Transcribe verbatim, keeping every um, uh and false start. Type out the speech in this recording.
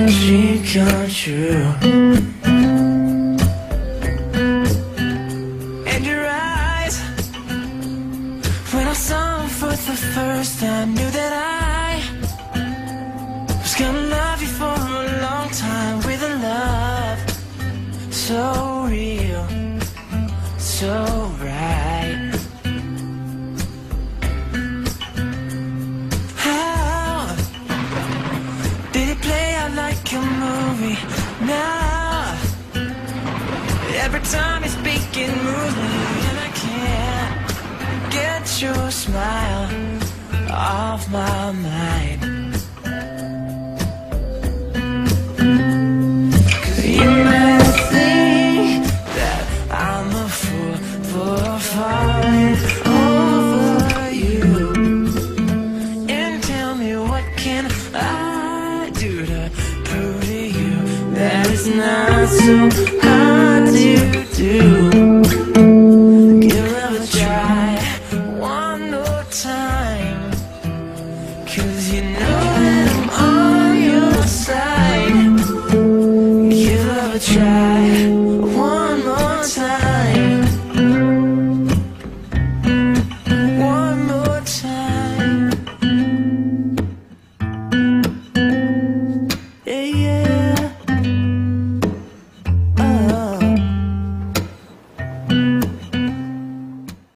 dream come true. And your eyes, when I saw them for the first time, knew that I was gonna love you for a long time, with a love so real, so right. How did it play out like a movie? Now every time you speak it moves me, and I can't get your smile off my mind. Cause you might think that I'm a fool for falling over you, and tell me what can I do to prove to you that it's not so hard to do.